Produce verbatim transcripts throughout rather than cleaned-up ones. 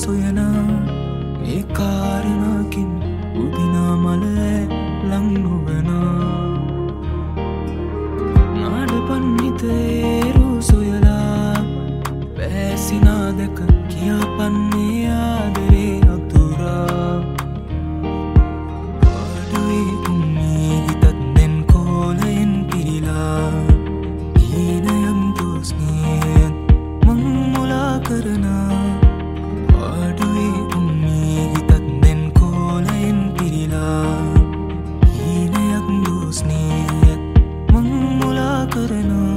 සොයනා මේ කාරණකින් උදිනා මලේ ලං නොවනා නාඩපන් හිතේ රූ සොයලා බෑසිනා දැක කියාපන්නේ ආදරේ අතුරා පාඩුවේ උන්නේ හිතත් දැන් කෝලයෙන් පිරිලා හීනයම් දෝස්නේ මං මුලා කරනා පාඩුවේ උන්නේ හිතත් දැන් කෝලයෙන් පිරිලා හීනයක් දෝස්නේ මං මුලා කරනා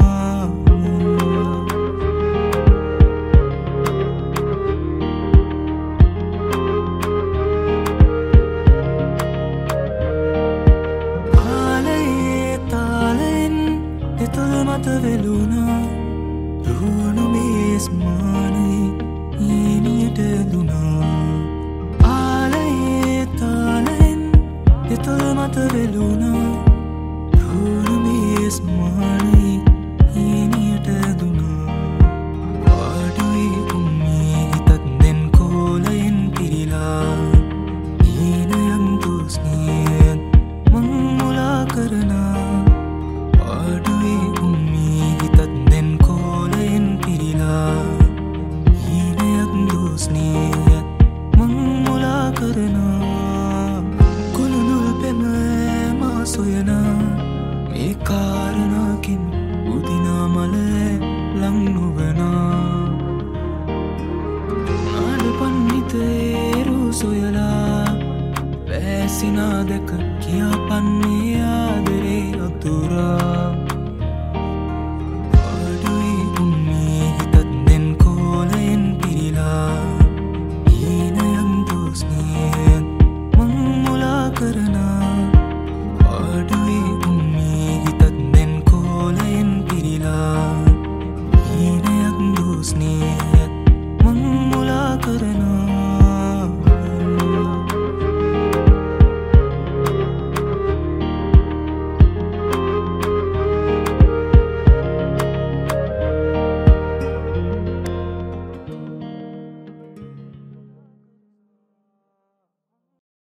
මත වෙලුණා රුවනු මේස් මානයි ඊනියට දුනා ආලයේ තාලෙන් දෙතොල් මත වෙලුණා රුවනු මේස් මානයි ඊනියට දුනා පාඩුවේ උන්නේ හිතත් දැන් කෝලයෙන් පිරිලා ඊනයම් දෝස්නේ මං මුලා කරනා පාඩුවේ කුළුණුල් පෙම මා සොයනා මේ කාරණකින් උදිනා මලේ ලං නොවනා නාඩපන් හිතේ රූ සොයලා බෑසිනා දැක කියාපන්නේ